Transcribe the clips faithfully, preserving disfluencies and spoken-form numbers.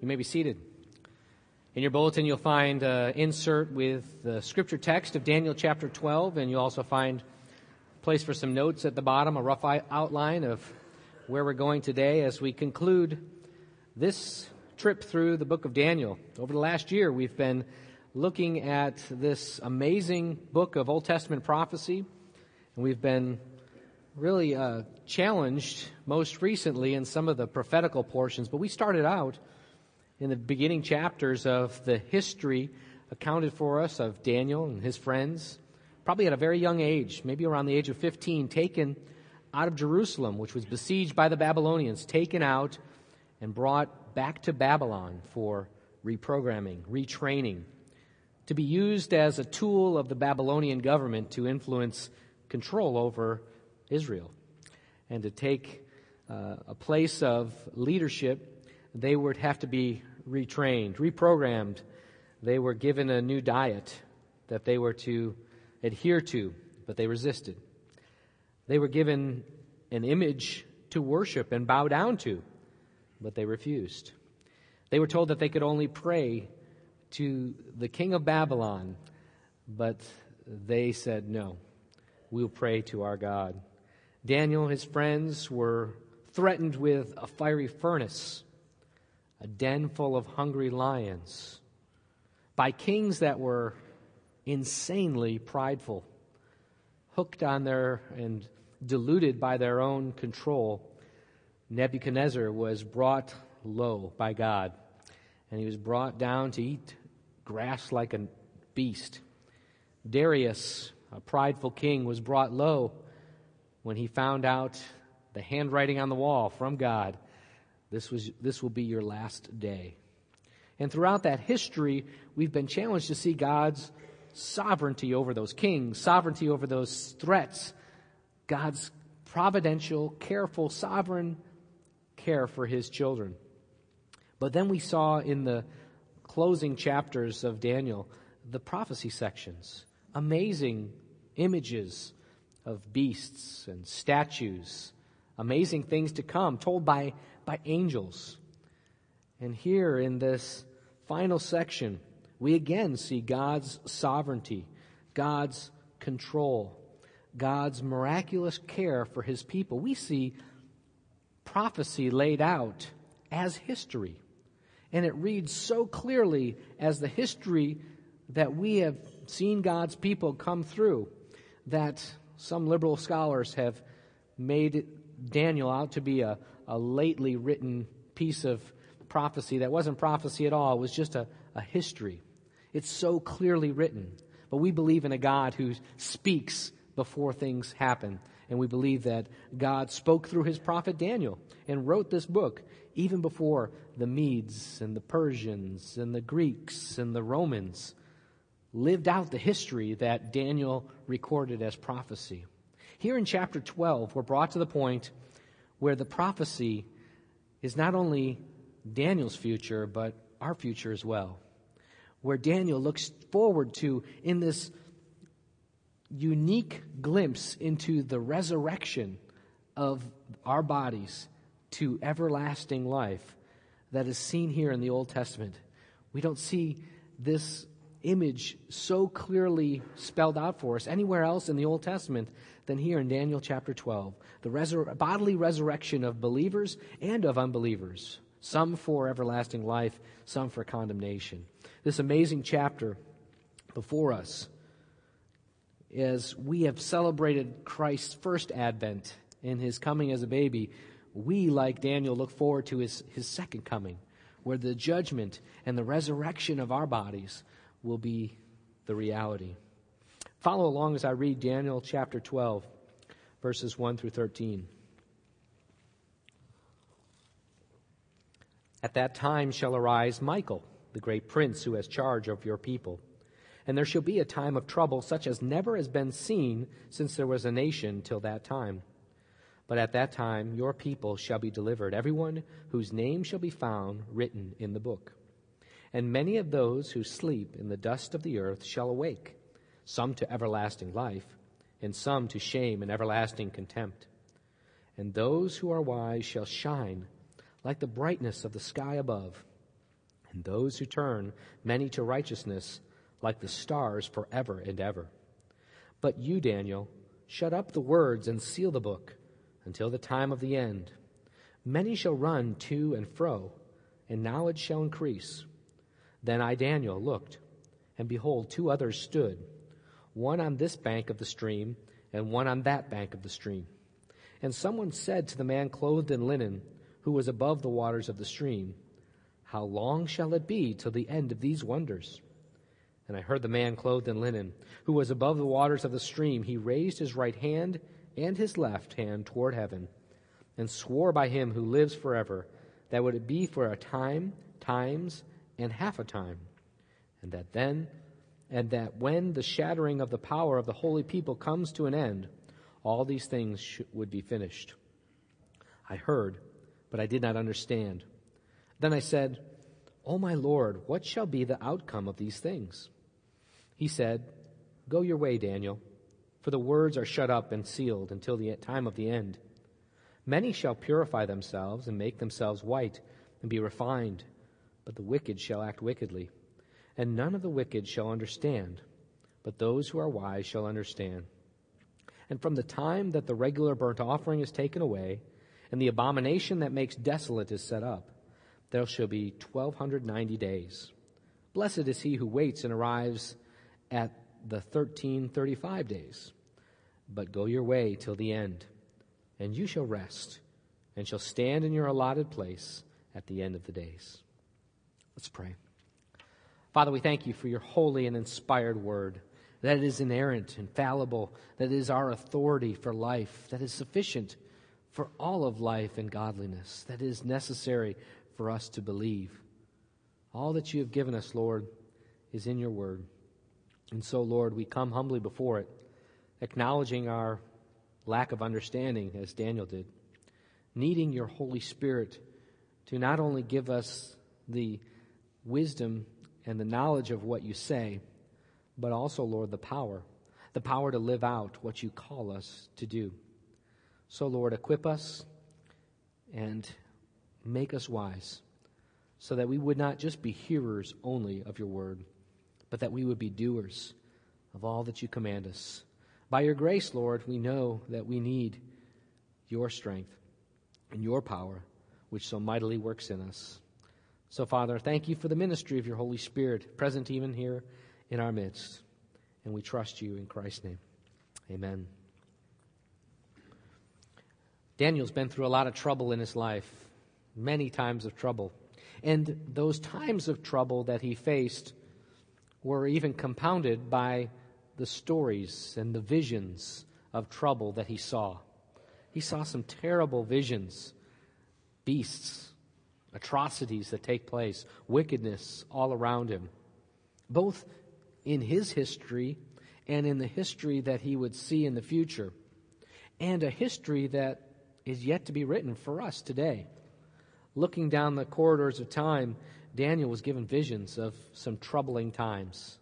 You may be seated. In your bulletin, you'll find an insert with the scripture text of Daniel chapter twelve, and you'll also find a place for some notes at the bottom, a rough outline of where we're going today as we conclude this trip through the book of Daniel. Over the last year, we've been looking at this amazing book of Old Testament prophecy, and we've been really uh, challenged most recently in some of the prophetical portions. But we started out in the beginning chapters of the history accounted for us of Daniel and his friends, probably at a very young age, maybe around the age of fifteen, taken out of Jerusalem, which was besieged by the Babylonians, taken out and brought back to Babylon for reprogramming, retraining, to be used as a tool of the Babylonian government to influence control over Israel. And to take uh, a place of leadership, they would have to be retrained, reprogrammed. They were given a new diet that they were to adhere to, but they resisted. They were given an image to worship and bow down to, but they refused. They were told that they could only pray to the king of Babylon, but they said, no, we'll pray to our God. Daniel and his friends were threatened with a fiery furnace, a den full of hungry lions, by kings that were insanely prideful, hooked on their and deluded by their own control. Nebuchadnezzar was brought low by God, and he was brought down to eat grass like a beast. Darius, a prideful king, was brought low when he found out the handwriting on the wall from God. This was this will be your last day. And throughout that history, we've been challenged to see God's sovereignty over those kings, sovereignty over those threats, God's providential, careful, sovereign care for his children. But then we saw in the closing chapters of Daniel the prophecy sections, amazing images of beasts and statues, amazing things to come, told by, by angels. And here in this final section, we again see God's sovereignty, God's control, God's miraculous care for his people. We see prophecy laid out as history. And it reads so clearly as the history that we have seen God's people come through that some liberal scholars have made Daniel out to be a, a lately written piece of prophecy that wasn't prophecy at all. It was just a, a history. It's so clearly written. But we believe in a God who speaks before things happen. And we believe that God spoke through his prophet Daniel and wrote this book even before the Medes and the Persians and the Greeks and the Romans lived out the history that Daniel recorded as prophecy. Here in chapter twelve, we're brought to the point where the prophecy is not only Daniel's future, but our future as well. Where Daniel looks forward to, in this unique glimpse into the resurrection of our bodies to everlasting life that is seen here in the Old Testament. We don't see this image so clearly spelled out for us anywhere else in the Old Testament than here in Daniel chapter twelve. The resur- bodily resurrection of believers and of unbelievers, some for everlasting life, some for condemnation. This amazing chapter before us, as we have celebrated Christ's first advent in his coming as a baby, we, like Daniel, look forward to his, his second coming, where the judgment and the resurrection of our bodies will be the reality. Follow along as I read Daniel chapter twelve, verses one through thirteen. At that time shall arise Michael, the great prince who has charge of your people. And there shall be a time of trouble such as never has been seen since there was a nation till that time. But at that time your people shall be delivered, everyone whose name shall be found written in the book. And many of those who sleep in the dust of the earth shall awake, some to everlasting life, and some to shame and everlasting contempt. And those who are wise shall shine like the brightness of the sky above, and those who turn many to righteousness like the stars forever and ever. But you, Daniel, shut up the words and seal the book until the time of the end. Many shall run to and fro, and knowledge shall increase. Then I, Daniel, looked, and behold, two others stood, one on this bank of the stream, and one on that bank of the stream. And someone said to the man clothed in linen, who was above the waters of the stream, How long shall it be till the end of these wonders? And I heard the man clothed in linen, who was above the waters of the stream. He raised his right hand and his left hand toward heaven, and swore by him who lives forever, that would it be for a time, times, and half a time, and that then, and that when the shattering of the power of the holy people comes to an end, all these things sh- would be finished. I heard, but I did not understand. Then I said, O my Lord, what shall be the outcome of these things? He said, Go your way, Daniel, for the words are shut up and sealed until the time of the end. Many shall purify themselves and make themselves white and be refined, but the wicked shall act wickedly. And none of the wicked shall understand, but those who are wise shall understand. And from the time that the regular burnt offering is taken away, and the abomination that makes desolate is set up, there shall be twelve ninety days. Blessed is he who waits and arrives at the thirteen thirty-five days. But go your way till the end, and you shall rest, and shall stand in your allotted place at the end of the days. Let's pray. Father, we thank you for your holy and inspired word, that it is inerrant, infallible, that it is our authority for life, that is sufficient for all of life and godliness, that is necessary for us to believe. All that you have given us, Lord, is in your word. And so, Lord, we come humbly before it, acknowledging our lack of understanding, as Daniel did, needing your Holy Spirit to not only give us the wisdom and the knowledge of what you say, but also, Lord, the power, the power to live out what you call us to do. So, Lord, equip us and make us wise, so that we would not just be hearers only of your word, but that we would be doers of all that you command us. By your grace, Lord, we know that we need your strength and your power, which so mightily works in us. So, Father, thank you for the ministry of your Holy Spirit, present even here in our midst. And we trust you in Christ's name. Amen. Daniel's been through a lot of trouble in his life, many times of trouble. And those times of trouble that he faced were even compounded by the stories and the visions of trouble that he saw. He saw some terrible visions, beasts, atrocities that take place, wickedness all around him, both in his history and in the history that he would see in the future, and a history that is yet to be written for us today. Looking down the corridors of time, Daniel was given visions of some troubling times,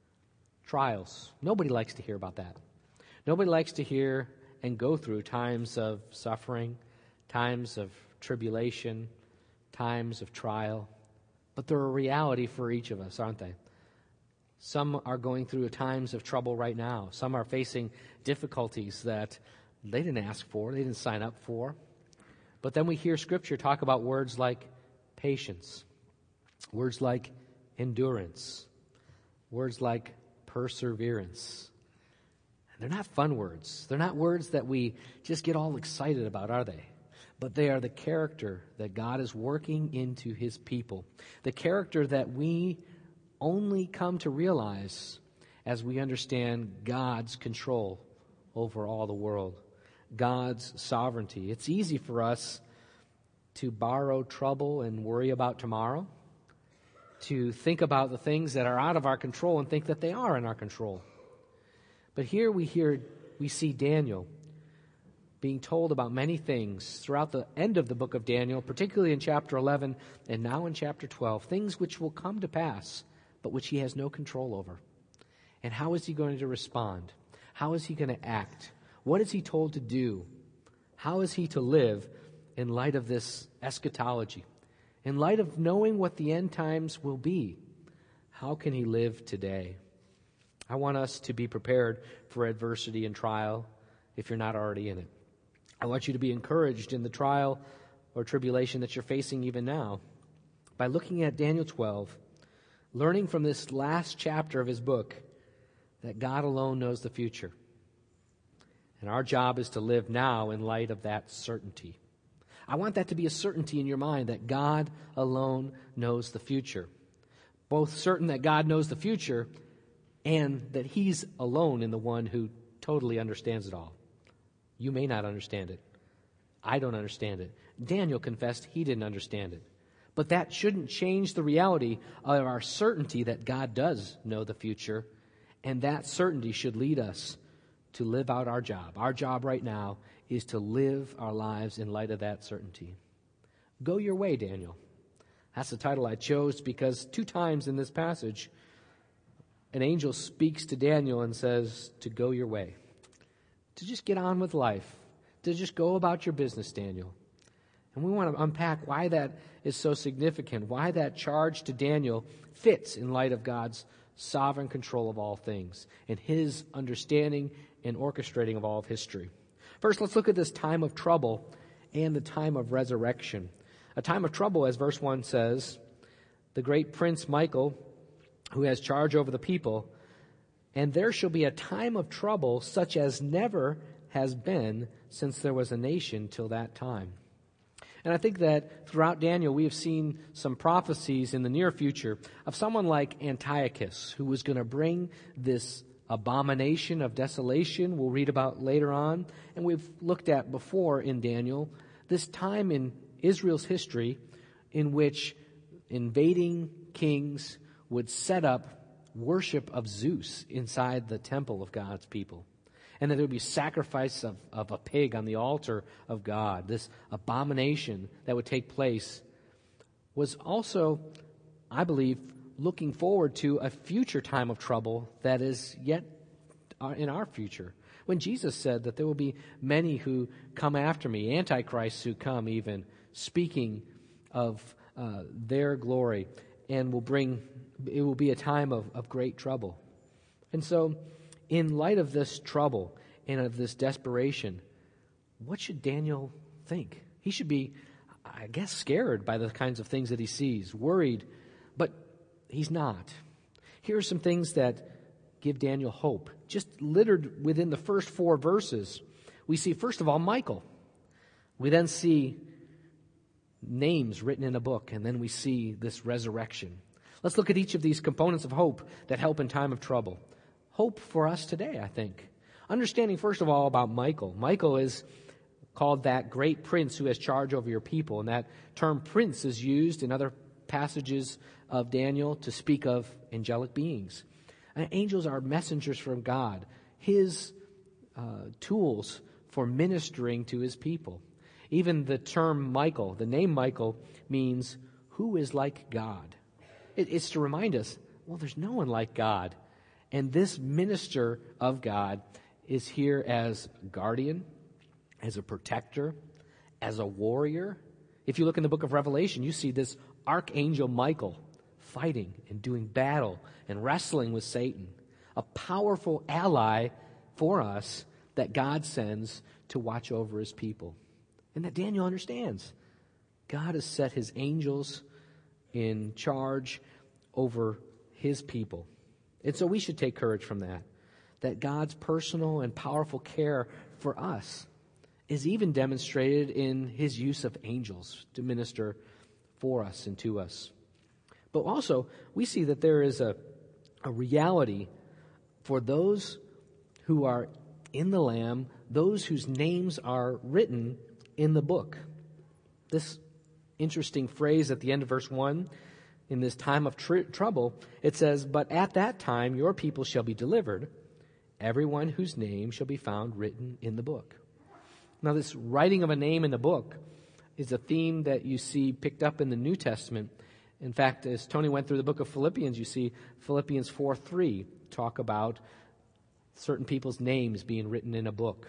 trials. Nobody likes to hear about that. Nobody likes to hear and go through times of suffering, times of tribulation, times of trial. But they're a reality for each of us, aren't they? Some are going through times of trouble right now. Some are facing difficulties that they didn't ask for, they didn't sign up for. But then we hear Scripture talk about words like patience, words like endurance, words like perseverance. And they're not fun words. They're not words that we just get all excited about, are they? But they are the character that God is working into his people, the character that we only come to realize as we understand God's control over all the world, God's sovereignty. It's easy for us to borrow trouble and worry about tomorrow, to think about the things that are out of our control and think that they are in our control. But here we hear, we see Daniel being told about many things throughout the end of the book of Daniel, particularly in chapter eleven and now in chapter twelve, things which will come to pass, but which he has no control over. And how is he going to respond? How is he going to act? What is he told to do? How is he to live in light of this eschatology, In light of knowing what the end times will be, how can he live today? I want us to be prepared for adversity and trial if you're not already in it. I want you to be encouraged in the trial or tribulation that you're facing even now by looking at Daniel twelve, learning from this last chapter of his book that God alone knows the future. And our job is to live now in light of that certainty. I want that to be a certainty in your mind that God alone knows the future. Both certain that God knows the future and that he's alone in the one who totally understands it all. You may not understand it. I don't understand it. Daniel confessed he didn't understand it. But that shouldn't change the reality of our certainty that God does know the future, and that certainty should lead us to live out our job. Our job right now is to live our lives in light of that certainty. Go your way, Daniel. That's the title I chose because two times in this passage, an angel speaks to Daniel and says to go your way, to just get on with life, to just go about your business, Daniel. And we want to unpack why that is so significant, why that charge to Daniel fits in light of God's sovereign control of all things and his understanding and orchestrating of all of history. First, let's look at this time of trouble and the time of resurrection. A time of trouble, as verse one says, the great prince Michael, who has charge over the people, and there shall be a time of trouble such as never has been since there was a nation till that time. And I think that throughout Daniel, we have seen some prophecies in the near future of someone like Antiochus, who was going to bring this abomination of desolation we'll read about later on. And we've looked at before in Daniel, this time in Israel's history in which invading kings would set up worship of Zeus inside the temple of God's people. And that there would be sacrifice of, of a pig on the altar of God. This abomination that would take place was also, I believe, looking forward to a future time of trouble that is yet in our future. When Jesus said that there will be many who come after me, antichrists who come even, speaking of uh, their glory, and will bring, it will be a time of, of great trouble. And so, in light of this trouble and of this desperation, what should Daniel think? He should be, I guess, scared by the kinds of things that he sees, worried, but he's not. Here are some things that give Daniel hope. Just littered within the first four verses, we see, first of all, Michael. We then see names written in a book, and then we see this resurrection. Let's look at each of these components of hope that help in time of trouble. Hope for us today, I think. Understanding, first of all, about Michael. Michael is called that great prince who has charge over your people. And that term prince is used in other passages of Daniel to speak of angelic beings. And angels are messengers from God, his uh, tools for ministering to his people. Even the term Michael, the name Michael, means who is like God. It, it's to remind us, well, there's no one like God. And this minister of God is here as guardian, as a protector, as a warrior. If you look in the book of Revelation, you see this archangel Michael fighting and doing battle and wrestling with Satan, a powerful ally for us that God sends to watch over his people. And that Daniel understands. God has set his angels in charge over his people. And so we should take courage from that, that God's personal and powerful care for us is even demonstrated in his use of angels to minister for us and to us. But also, we see that there is a, a reality for those who are in the Lamb, those whose names are written in the book. This interesting phrase at the end of verse one, in this time of tr- trouble, it says, "But at that time your people shall be delivered, everyone whose name shall be found written in the book." Now, this writing of a name in the book is a theme that you see picked up in the New Testament. In fact, as Tony went through the book of Philippians, you see Philippians four three talk about certain people's names being written in a book.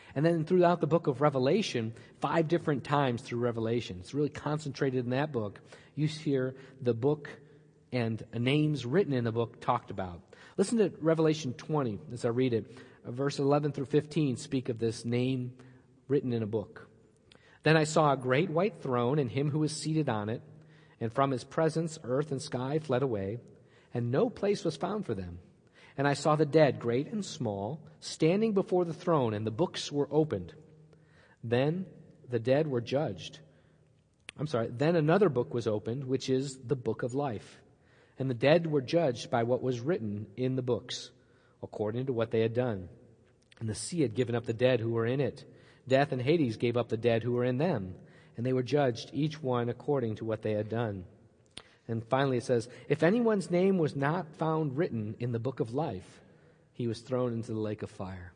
And then throughout the book of Revelation, five different times through Revelation, it's really concentrated in that book, you hear the book and names written in the book talked about. Listen to Revelation twenty as I read it. Verse eleven through fifteen speak of this name written in a book. Then I saw a great white throne and him who was seated on it, and from his presence earth and sky fled away, and no place was found for them. And I saw the dead, great and small, standing before the throne, and the books were opened. Then the dead were judged. I'm sorry, then another book was opened, which is the book of life. And the dead were judged by what was written in the books, according to what they had done. And the sea had given up the dead who were in it. Death and Hades gave up the dead who were in them, and they were judged, each one according to what they had done. And finally it says, if anyone's name was not found written in the book of life, he was thrown into the lake of fire.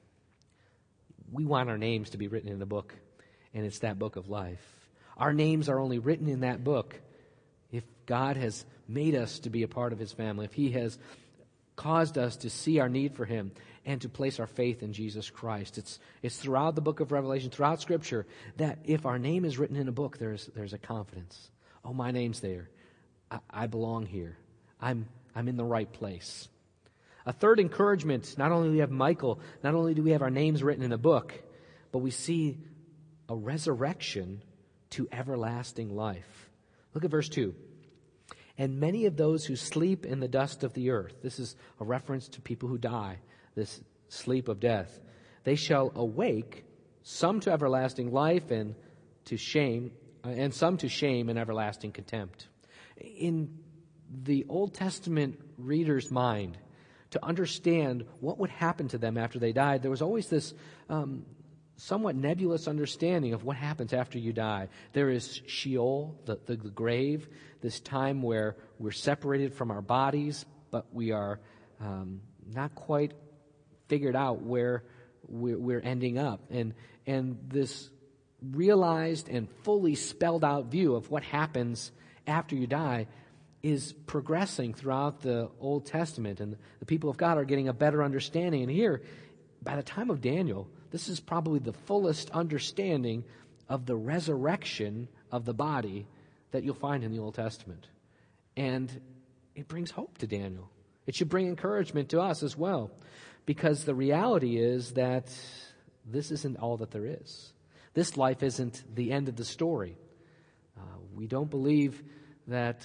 We want our names to be written in a book, and it's that book of life. Our names are only written in that book if God has made us to be a part of his family, if he has caused us to see our need for him and to place our faith in Jesus Christ. It's it's throughout the book of Revelation, throughout Scripture, that if our name is written in a book, there's there's a confidence. Oh, my name's there. I, I belong here. I'm I'm in the right place. A third encouragement, not only do we have Michael, not only do we have our names written in a book, but we see a resurrection to everlasting life. Look at verse two. And many of those who sleep in the dust of the earth, this is a reference to people who die, this sleep of death, they shall awake, some to everlasting life and to shame, uh, and some to shame and everlasting contempt. In the Old Testament reader's mind, to understand what would happen to them after they died, there was always this um, somewhat nebulous understanding of what happens after you die. There is Sheol, the, the, the grave, this time where we're separated from our bodies, but we are um, not quite figured out where we're, we're ending up. And, and this realized and fully spelled out view of what happens after you die is progressing throughout the Old Testament, and the people of God are getting a better understanding. And here, by the time of Daniel, this is probably the fullest understanding of the resurrection of the body that you'll find in the Old Testament. And it brings hope to Daniel. It should bring encouragement to us as well, because the reality is that this isn't all that there is. This life isn't the end of the story. Uh, we don't believe that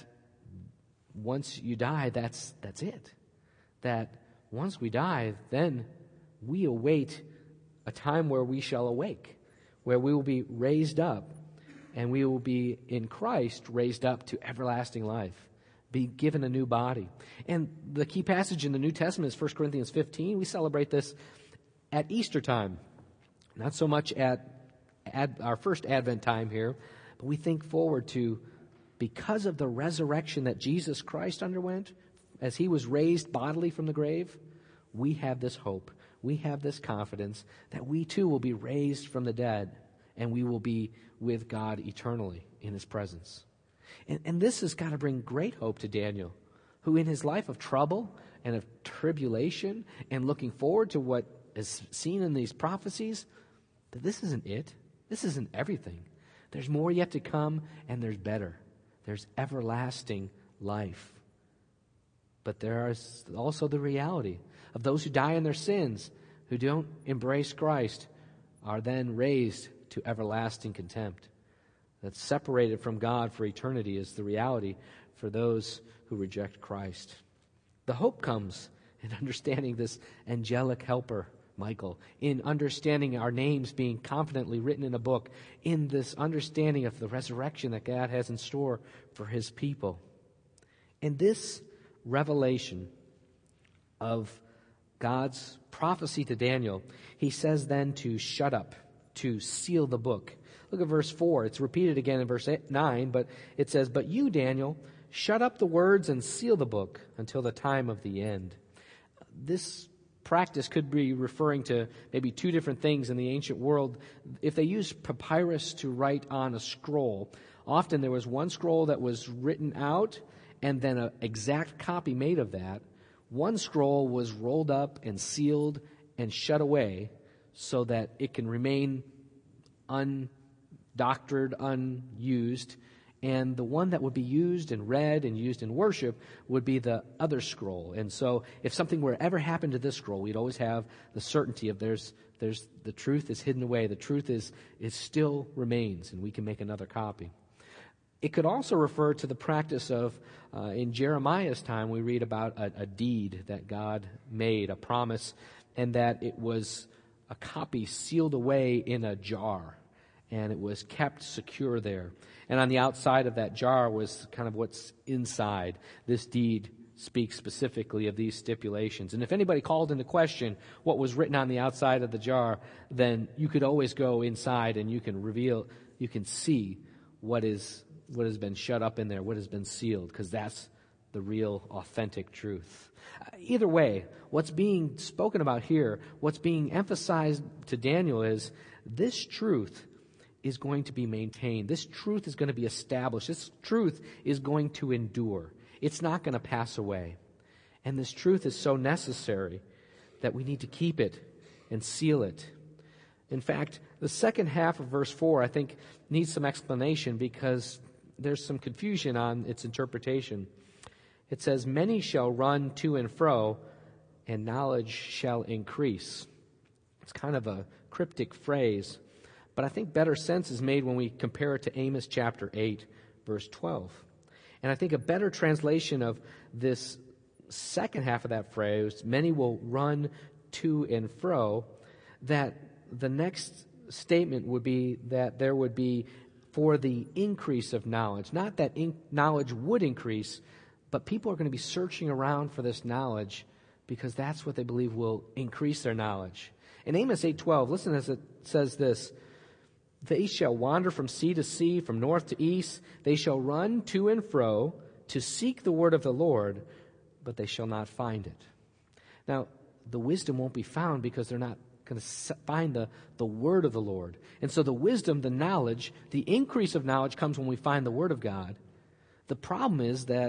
once you die, that's that's it. That once we die, then we await a time where we shall awake, where we will be raised up, and we will be in Christ raised up to everlasting life, be given a new body. And the key passage in the New Testament is First Corinthians fifteen. We celebrate this at Easter time, not so much at, at our first Advent time here, but we think forward to, because of the resurrection that Jesus Christ underwent, as he was raised bodily from the grave, we have this hope. We have this confidence that we too will be raised from the dead, and we will be with God eternally in his presence. And, and this has got to bring great hope to Daniel, who in his life of trouble and of tribulation and looking forward to what is seen in these prophecies, that this isn't it. This isn't everything. There's more yet to come, and there's better. There's everlasting life. But there is also the reality of those who die in their sins, who don't embrace Christ, are then raised to everlasting contempt. That's separated from God for eternity is the reality for those who reject Christ. The hope comes in understanding this angelic helper, Michael, in understanding our names being confidently written in a book, in this understanding of the resurrection that God has in store for his people. And this revelation of God's prophecy to Daniel, he says then to shut up, to seal the book. Look at verse four. It's repeated again in verse nine, but it says, "But you, Daniel, shut up the words and seal the book until the time of the end." This practice could be referring to maybe two different things in the ancient world. If they used papyrus to write on a scroll, often there was one scroll that was written out and then an exact copy made of that. One scroll was rolled up and sealed and shut away so that it can remain undoctored, unused. And the one that would be used and read and used in worship would be the other scroll. And so if something were ever happen to this scroll, we'd always have the certainty of there's there's the truth is hidden away. The truth is is still remains, and we can make another copy. It could also refer to the practice of, uh, in Jeremiah's time, we read about a, a deed that God made, a promise, and that it was a copy sealed away in a jar, and it was kept secure there. And on the outside of that jar was kind of what's inside. This deed speaks specifically of these stipulations. And if anybody called into question what was written on the outside of the jar, then you could always go inside and you can reveal, you can see what is what has been shut up in there, what has been sealed, because that's the real, authentic truth. Uh, either way, what's being spoken about here, what's being emphasized to Daniel is this truth is going to be maintained. This truth is going to be established. This truth is going to endure. It's not going to pass away. And this truth is so necessary that we need to keep it and seal it. In fact, the second half of verse four, I think, needs some explanation because there's some confusion on its interpretation. It says, many shall run to and fro, and knowledge shall increase. It's kind of a cryptic phrase, but I think better sense is made when we compare it to Amos chapter eight, verse twelve. And I think a better translation of this second half of that phrase, many will run to and fro, that the next statement would be that there would be for the increase of knowledge. Not that in- knowledge would increase, but people are going to be searching around for this knowledge because that's what they believe will increase their knowledge. In Amos eight twelve, listen as it says this, they shall wander from sea to sea, from north to east. They shall run to and fro to seek the word of the Lord, but they shall not find it. Now, the wisdom won't be found because they're not going to find the, the word of the Lord. And so the wisdom, the knowledge, the increase of knowledge comes when we find the word of God. The problem is that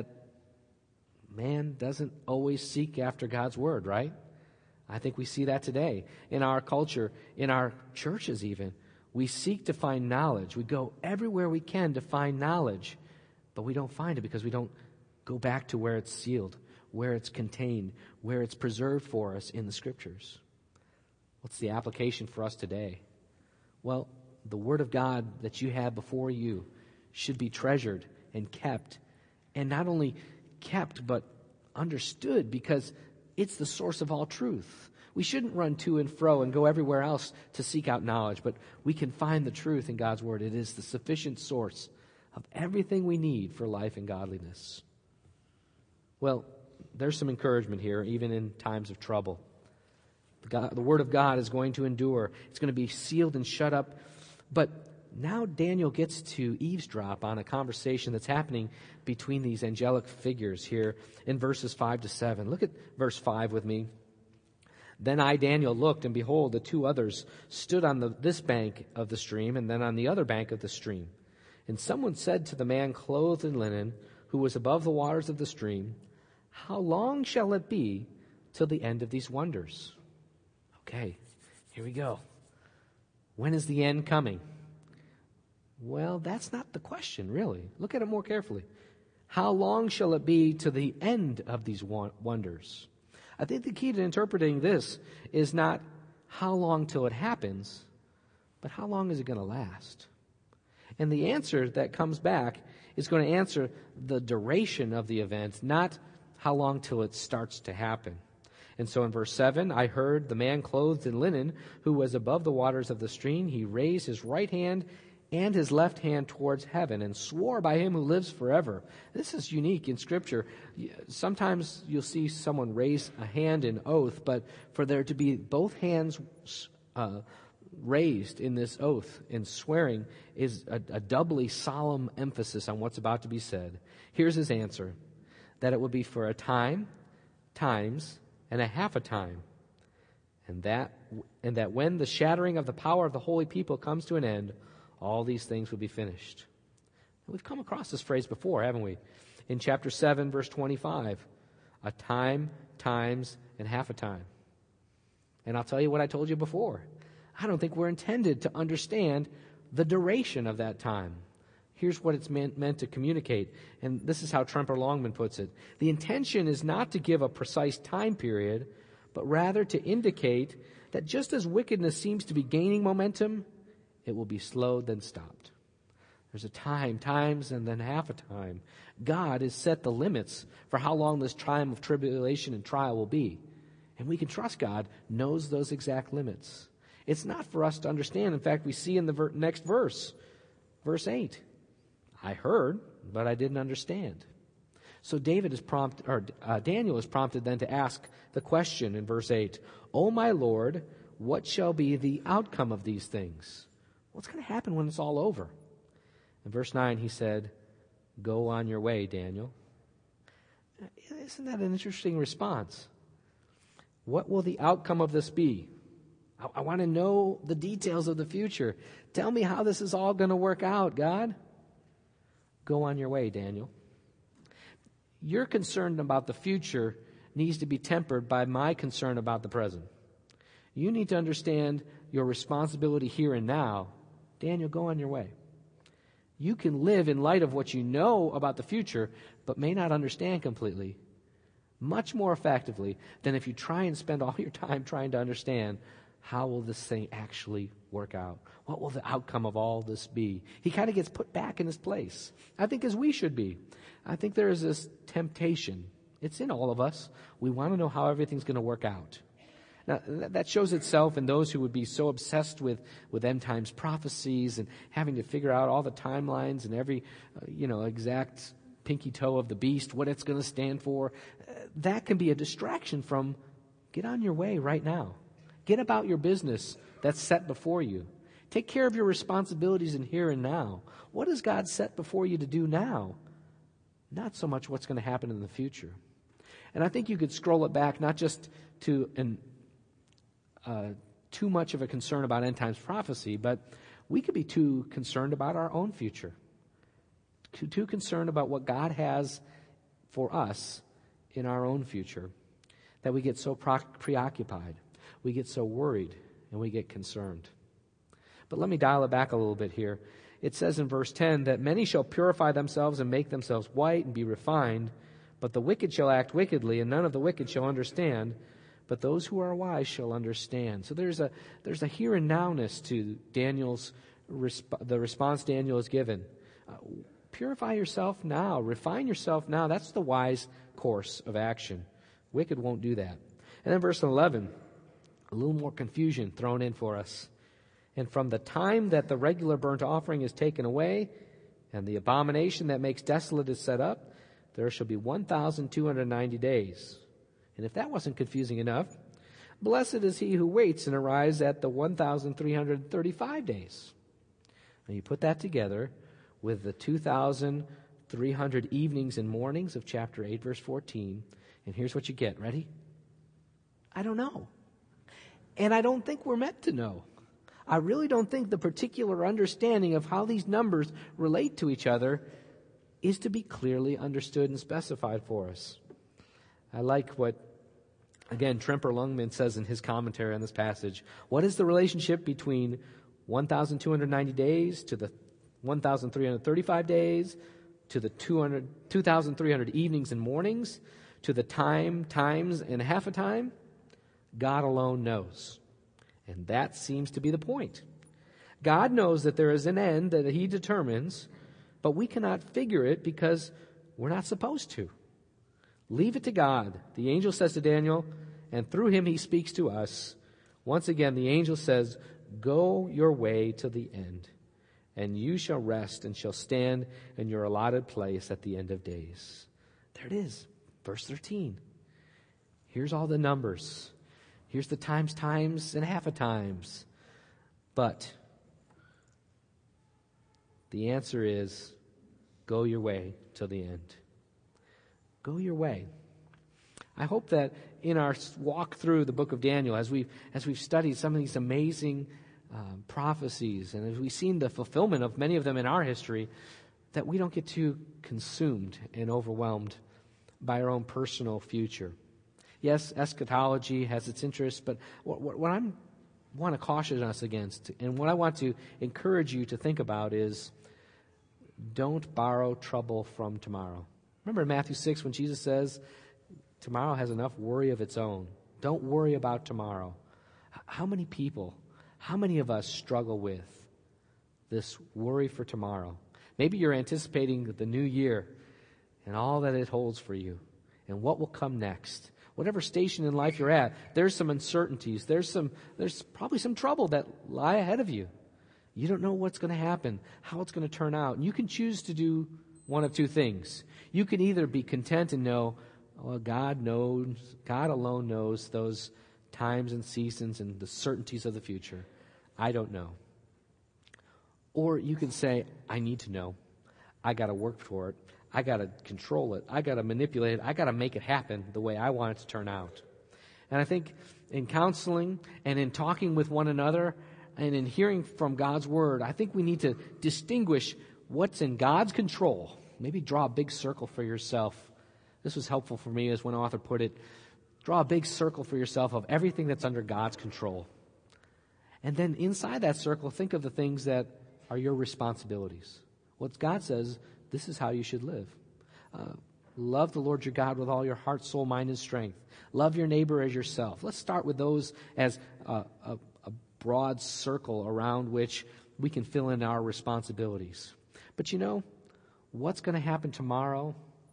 man doesn't always seek after God's word, right? I think we see that today in our culture, in our churches even. We seek to find knowledge. We go everywhere we can to find knowledge, but we don't find it because we don't go back to where it's sealed, where it's contained, where it's preserved for us in the Scriptures. What's the application for us today? Well, the Word of God that you have before you should be treasured and kept, and not only kept, but understood, because it's the source of all truth. We shouldn't run to and fro and go everywhere else to seek out knowledge, but we can find the truth in God's Word. It is the sufficient source of everything we need for life and godliness. Well, there's some encouragement here, even in times of trouble. The, God, the Word of God is going to endure. It's going to be sealed and shut up. But now Daniel gets to eavesdrop on a conversation that's happening between these angelic figures here in verses five to seven. Look at verse five with me. Then I, Daniel, looked, and behold, the two others stood on the, this bank of the stream, and then on the other bank of the stream. And someone said to the man clothed in linen, who was above the waters of the stream, how long shall it be till the end of these wonders? Okay, here we go. When is the end coming? Well, that's not the question, really. Look at it more carefully. How long shall it be to the end of these wonders? I think the key to interpreting this is not how long till it happens, but how long is it going to last? And the answer that comes back is going to answer the duration of the event, not how long till it starts to happen. And so in verse seven, I heard the man clothed in linen who was above the waters of the stream. He raised his right hand and his left hand towards heaven and swore by him who lives forever. This is unique in Scripture. Sometimes you'll see someone raise a hand in oath, but for there to be both hands uh, raised in this oath in swearing is a, a doubly solemn emphasis on what's about to be said. Here's his answer, that it will be for a time, times, and a half a time, and that and that when the shattering of the power of the holy people comes to an end, all these things will be finished. We've come across this phrase before, haven't we? In chapter seven, verse twenty-five, a time, times, and half a time. And I'll tell you what I told you before. I don't think we're intended to understand the duration of that time. Here's what it's meant, meant to communicate, and this is how Tremper Longman puts it. The intention is not to give a precise time period, but rather to indicate that just as wickedness seems to be gaining momentum, it will be slowed then stopped. There's a time, times, and then half a time. God has set the limits for how long this time of tribulation and trial will be. And we can trust God knows those exact limits. It's not for us to understand. In fact, we see in the ver- next verse, verse eight, I heard, but I didn't understand. So David is prompted, or uh, Daniel is prompted then to ask the question in verse eight, O my Lord, what shall be the outcome of these things? What's going to happen when it's all over? In verse nine, he said, Go on your way, Daniel. Isn't that an interesting response? What will the outcome of this be? I, I want to know the details of the future. Tell me how this is all going to work out, God. Go on your way, Daniel. Your concern about the future needs to be tempered by my concern about the present. You need to understand your responsibility here and now. Daniel, go on your way. You can live in light of what you know about the future, but may not understand completely, much more effectively than if you try and spend all your time trying to understand how will this thing actually work out? What will the outcome of all this be? He kind of gets put back in his place, I think, as we should be. I think there is this temptation. It's in all of us. We want to know how everything's going to work out. Now, that shows itself in those who would be so obsessed with, with end times prophecies and having to figure out all the timelines and every, uh, you know, exact pinky toe of the beast, what it's going to stand for. Uh, that can be a distraction from get on your way right now. Get about your business that's set before you. Take care of your responsibilities in here and now. What has God set before you to do now? Not so much what's going to happen in the future. And I think you could scroll it back not just to an Uh, too much of a concern about end times prophecy, but we could be too concerned about our own future. Too, too concerned about what God has for us in our own future that we get so pro- preoccupied, we get so worried, and we get concerned. But let me dial it back a little bit here. It says in verse ten that many shall purify themselves and make themselves white and be refined, but the wicked shall act wickedly, and none of the wicked shall understand. But those who are wise shall understand. So there's a there's a here and nowness to Daniel's resp- the response Daniel is given. Uh, purify yourself now, refine yourself now. That's the wise course of action. Wicked won't do that. And then verse eleven, a little more confusion thrown in for us. And from the time that the regular burnt offering is taken away, and the abomination that makes desolate is set up, there shall be one thousand two hundred ninety days. And if that wasn't confusing enough, blessed is he who waits and arrives at the one thousand three hundred thirty-five days. Now you put that together with the two thousand three hundred evenings and mornings of chapter eight, verse fourteen, and here's what you get. Ready? I don't know. And I don't think we're meant to know. I really don't think the particular understanding of how these numbers relate to each other is to be clearly understood and specified for us. I like what, again, Tremper Longman says in his commentary on this passage. What is the relationship between one thousand two hundred ninety days to the one thousand three hundred thirty-five days, to the two thousand three hundred evenings and mornings, to the time, times, and half a time? God alone knows. And that seems to be the point. God knows that there is an end that he determines, but we cannot figure it because we're not supposed to. Leave it to God. The angel says to Daniel, and through him he speaks to us. Once again, the angel says, Go your way to the end, and you shall rest and shall stand in your allotted place at the end of days. There it is, verse thirteen. Here's all the numbers. Here's the times, times, and half a times. But the answer is, go your way till the end. Go your way. I hope that in our walk through the book of Daniel, as we've, as we've studied some of these amazing um, prophecies, and as we've seen the fulfillment of many of them in our history, that we don't get too consumed and overwhelmed by our own personal future. Yes, eschatology has its interest, but what, what, what I'm want to caution us against. And what I want to encourage you to think about is, don't borrow trouble from tomorrow. Remember in Matthew six when Jesus says, tomorrow has enough worry of its own. Don't worry about tomorrow. How many people, how many of us struggle with this worry for tomorrow? Maybe you're anticipating the new year and all that it holds for you and what will come next. Whatever station in life you're at, there's some uncertainties. There's some, there's probably some trouble that lie ahead of you. You don't know what's going to happen, how it's going to turn out. And you can choose to do one of two things. You can either be content and know, well, God knows, God alone knows those times and seasons and the certainties of the future. I don't know. Or you can say, I need to know. I got to work for it. I got to control it. I got to manipulate it. I got to make it happen the way I want it to turn out. And I think in counseling and in talking with one another and in hearing from God's Word, I think we need to distinguish what's in God's control. Maybe draw a big circle for yourself. This was helpful for me as one author put it. Draw a big circle for yourself of everything that's under God's control. And then inside that circle, think of the things that are your responsibilities. What God says, this is how you should live. Uh, love the Lord your God with all your heart, soul, mind, and strength. Love your neighbor as yourself. Let's start with those as a, a, a broad circle around which we can fill in our responsibilities. But you know, what's going to happen tomorrow?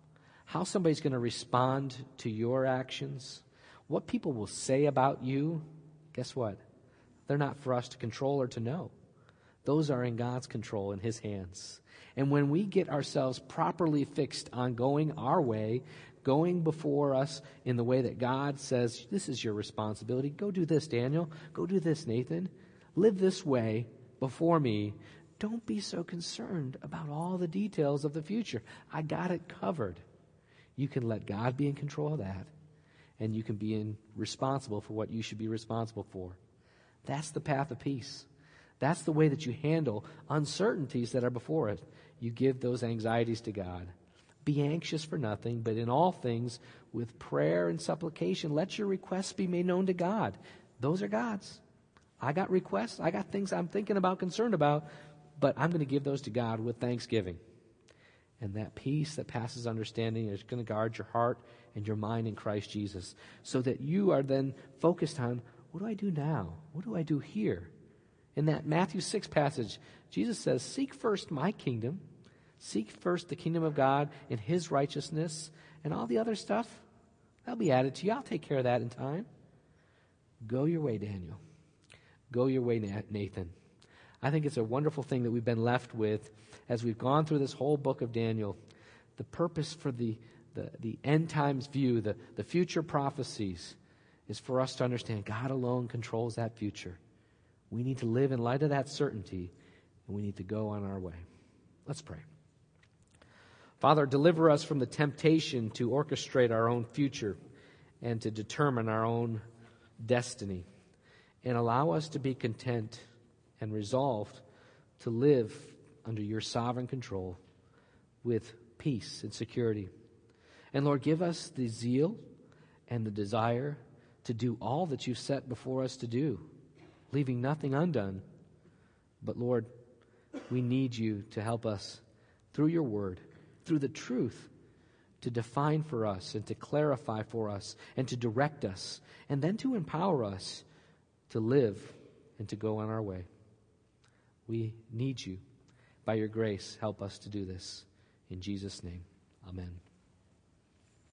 How somebody's going to respond to your actions? What people will say about you? Guess what? They're not for us to control or to know. Those are in God's control, in His hands. And when we get ourselves properly fixed on going our way, going before us in the way that God says, this is your responsibility. Go do this, Daniel. Go do this, Nathan. Live this way before me. Don't be so concerned about all the details of the future. I got it covered. You can let God be in control of that, and you can be in, responsible for what you should be responsible for. That's the path of peace. That's the way that you handle uncertainties that are before it. You give those anxieties to God. Be anxious for nothing, but in all things, with prayer and supplication, let your requests be made known to God. Those are God's. I got requests. I got things I'm thinking about, concerned about, but I'm going to give those to God with thanksgiving. And that peace that passes understanding is going to guard your heart and your mind in Christ Jesus, so that you are then focused on, what do I do now? What do I do here? In that Matthew six passage, Jesus says, seek first my kingdom. Seek first the kingdom of God and His righteousness, and all the other stuff, that'll be added to you. I'll take care of that in time. Go your way, Daniel. Go your way, Nathan. I think it's a wonderful thing that we've been left with as we've gone through this whole book of Daniel. The purpose for the, the, the end times view, the, the future prophecies, is for us to understand God alone controls that future. We need to live in light of that certainty, and we need to go on our way. Let's pray. Father, deliver us from the temptation to orchestrate our own future and to determine our own destiny, and allow us to be content and resolved to live under your sovereign control with peace and security. And Lord, give us the zeal and the desire to do all that you've set before us to do, leaving nothing undone. But Lord, we need you to help us through your word, through the truth, to define for us and to clarify for us and to direct us, and then to empower us to live and to go on our way. We need you. By your grace, help us to do this. In Jesus' name, amen.